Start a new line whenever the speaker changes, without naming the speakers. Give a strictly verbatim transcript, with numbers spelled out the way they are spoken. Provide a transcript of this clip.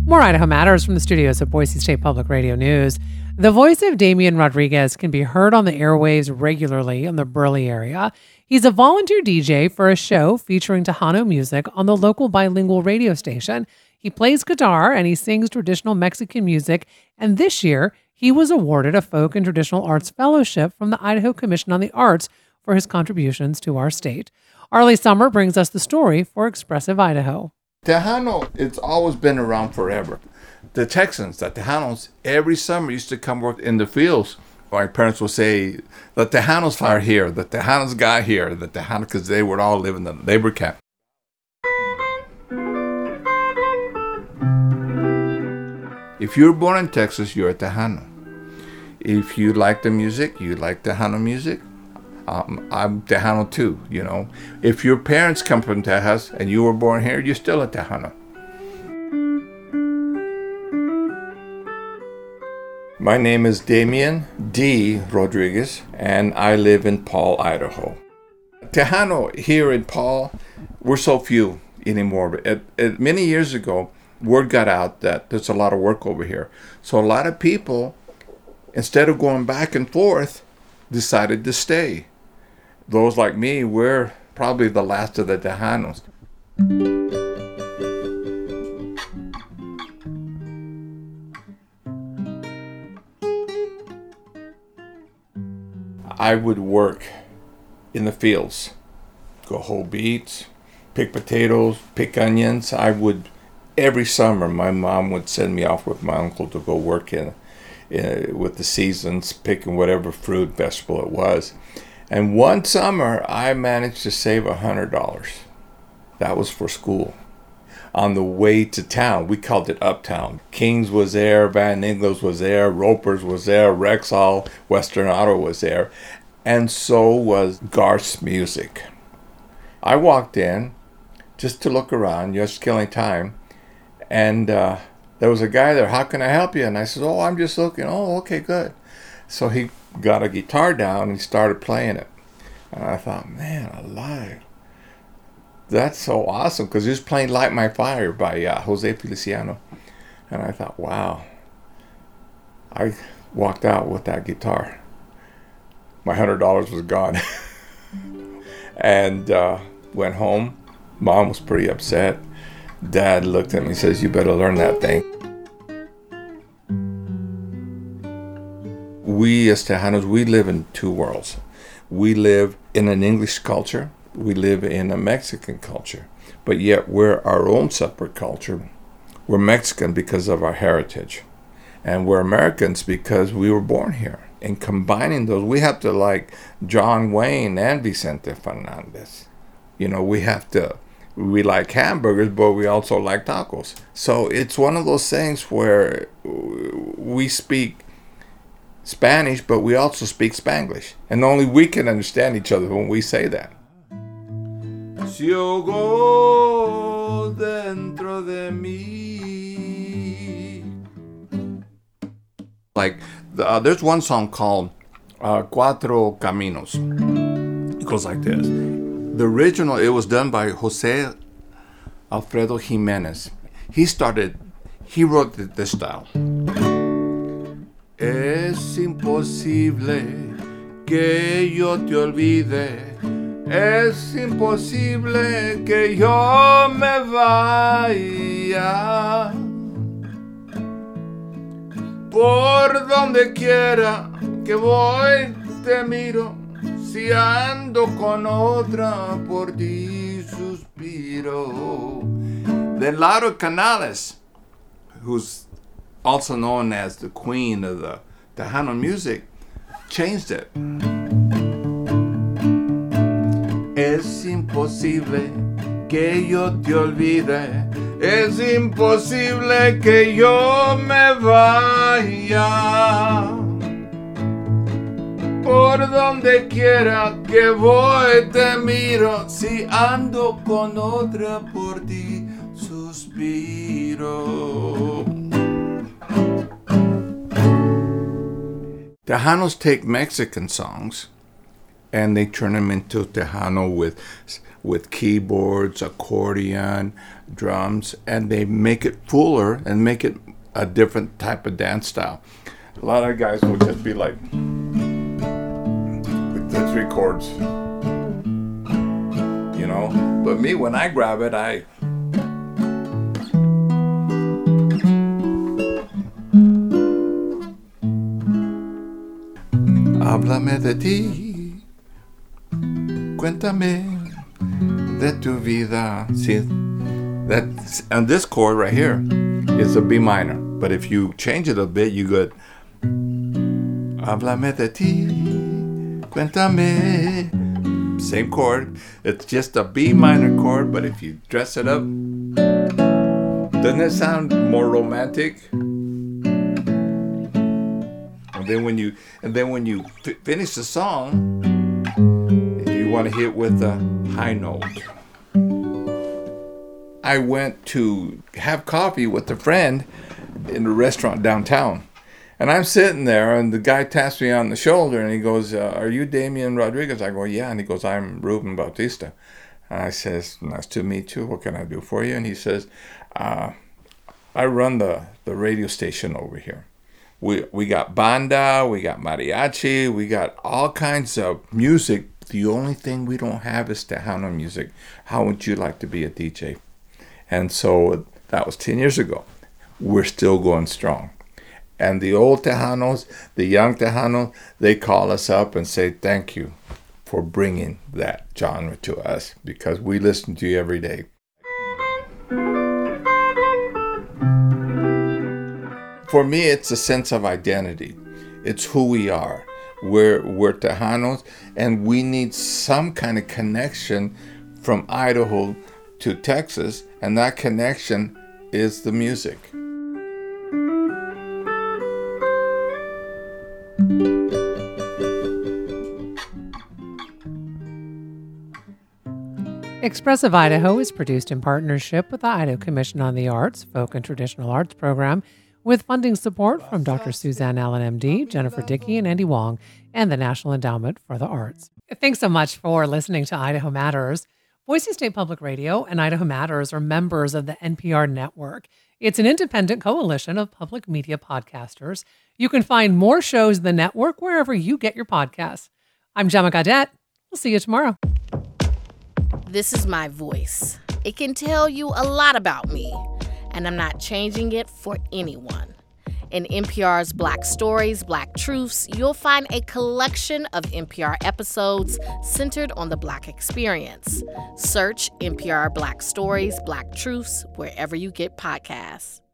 More Idaho Matters from the studios of Boise State Public Radio News. The voice of Damian Rodriguez can be heard on the airwaves regularly in the Burley area. He's a volunteer D J for a show featuring Tejano music on the local bilingual radio station. He plays guitar and he sings traditional Mexican music, and this year he was awarded a Folk and Traditional Arts Fellowship from the Idaho Commission on the Arts for his contributions to our state. Arlie Summer brings us the story for Expressive Idaho.
Tejano, it's always been around forever. The Texans, the Tejanos, every summer used to come work in the fields. My parents would say, the Tejanos are here, the Tejanos got here, the Tejanos, because they would all live in the labor camp. If you're born in Texas, you're a Tejano. If you like the music, you like Tejano music. Um, I'm Tejano too, you know. If your parents come from Tejas and you were born here, you're still a Tejano. My name is Damian D. Rodriguez, and I live in Paul, Idaho. Tejano here in Paul, we're so few anymore. But it, it, many years ago, word got out that there's a lot of work over here. So a lot of people, instead of going back and forth, decided to stay. Those like me, we're probably the last of the Tejanos. I would work in the fields, go hoe beets, pick potatoes, pick onions. I would, every summer, my mom would send me off with my uncle to go work in, in with the seasons, picking whatever fruit, vegetable it was. And one summer, I managed to save one hundred dollars. That was for school. On the way to town, we called it Uptown. King's was there, Van Ingles was there, Roper's was there, Rexall, Western Auto was there, and so was Garth's Music. I walked in just to look around, just killing time, and uh, there was a guy there, how can I help you? And I said, oh, I'm just looking. Oh, okay, good. So he got a guitar down and started playing it. And I thought, man, alive. That's so awesome, because he was playing Light My Fire by uh, Jose Feliciano. And I thought, wow. I walked out with that guitar. My one hundred dollars was gone. and uh, went home. Mom was pretty upset. Dad looked at me and says, you better learn that thing. We as Tejanos, we live in two worlds. We live in an English culture. We live in a Mexican culture. But yet we're our own separate culture. We're Mexican because of our heritage. And we're Americans because we were born here. And combining those, we have to like John Wayne and Vicente Fernandez. You know, we have to, we like hamburgers, but we also like tacos. So it's one of those things where we speak Spanish, but we also speak Spanglish. And only we can understand each other when we say that. Ciego dentro de mí. Like, the, uh, there's one song called uh, Cuatro Caminos. It goes like this. The original, it was done by Jose Alfredo Jimenez. He started, he wrote this style. Es imposible que yo te olvide. Es imposible que yo me vaya. Por donde quiera que voy te miro. Si ando con otra por ti suspiro. Then Laura Canales, who's also known as the queen of the Tejano music, changed it. Es imposible que yo te olvide. Es imposible que yo me vaya. Por donde quiera que voy te miro. Si ando con otra por ti suspiro. Tejanos take Mexican songs and they turn them into Tejano with with keyboards, accordion, drums, and they make it fuller and make it a different type of dance style. A lot of guys will just be like, with the three chords, you know. But me, when I grab it, I háblame de ti, cuéntame de tu vida. See, that and this chord right here is a B minor, but if you change it a bit, you get háblame de ti, cuéntame. Same chord. It's just a B minor chord, but if you dress it up, doesn't it sound more romantic? And then when you and then when you f- finish the song, you want to hit with a high note. I went to have coffee with a friend in a restaurant downtown, and I'm sitting there, and the guy taps me on the shoulder, and he goes, uh, "Are you Damian Rodriguez?" I go, "Yeah," and he goes, "I'm Ruben Bautista." And I says, "Nice to meet you. What can I do for you?" And he says, uh, "I run the the radio station over here. We we got banda, we got mariachi, we got all kinds of music. The only thing we don't have is Tejano music. How would you like to be a D J?" And so that was ten years ago. We're still going strong. And the old Tejanos, the young Tejanos, they call us up and say, "Thank you for bringing that genre to us, because we listen to you every day." For me, it's a sense of identity. It's who we are. We're, we're Tejanos, and we need some kind of connection from Idaho to Texas, and that connection is the music.
Expressive Idaho is produced in partnership with the Idaho Commission on the Arts, Folk and Traditional Arts Program, with funding support from Doctor Suzanne Allen, M D, Jennifer Dickey, and Andy Wong, and the National Endowment for the Arts. Thanks so much for listening to Idaho Matters. Boise State Public Radio and Idaho Matters are members of the N P R network. It's an independent coalition of public media podcasters. You can find more shows in the network wherever you get your podcasts. I'm Gemma Gaudette. We'll see you tomorrow.
This is my voice. It can tell you a lot about me, and I'm not changing it for anyone. In N P R's Black Stories, Black Truths, you'll find a collection of N P R episodes centered on the Black experience. Search N P R Black Stories, Black Truths wherever you get podcasts.